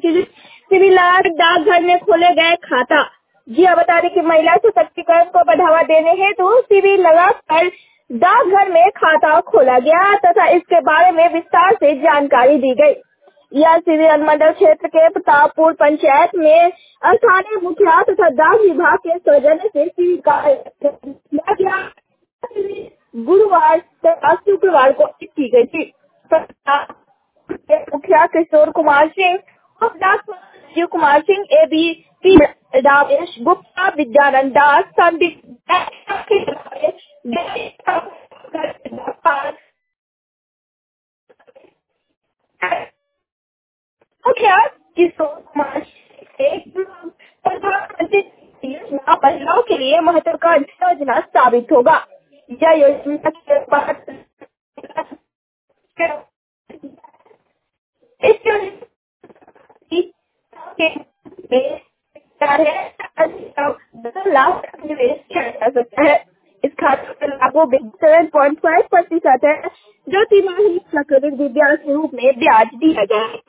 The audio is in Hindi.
की सिविल डाकघर में खोले गए खाता। जी हाँ, बता दें कि महिला सशक्तिकरण को बढ़ावा देने हेतु सिविल लगाकर डाकघर में खाता खोला गया तथा इसके बारे में विस्तार से जानकारी दी गई। यह सिविल अनुमंडल क्षेत्र के प्रतापपुर पंचायत में स्थानीय मुखिया तथा डाक विभाग के सौजन्य से सिविल का गुरुवार तथा शुक्रवार को की गई थी। मुखिया किशोर कुमार सिंह, उप डाक शिव कुमार सिंह, एबी रामेश गुप्ता, विद्यानंद दास, संदीप मुखिया किशोर कुमार प्रधानमंत्री योजना महिलाओं के लिए महत्वाकांक्षी योजना साबित होगा। यह योजना के बाद इस लाख निवेश किया जा सकता है। इस खाते का लागू 7.5% है, जो तिमाही चक्रवृद्धि ब्याज के रूप में ब्याज दिया जाए।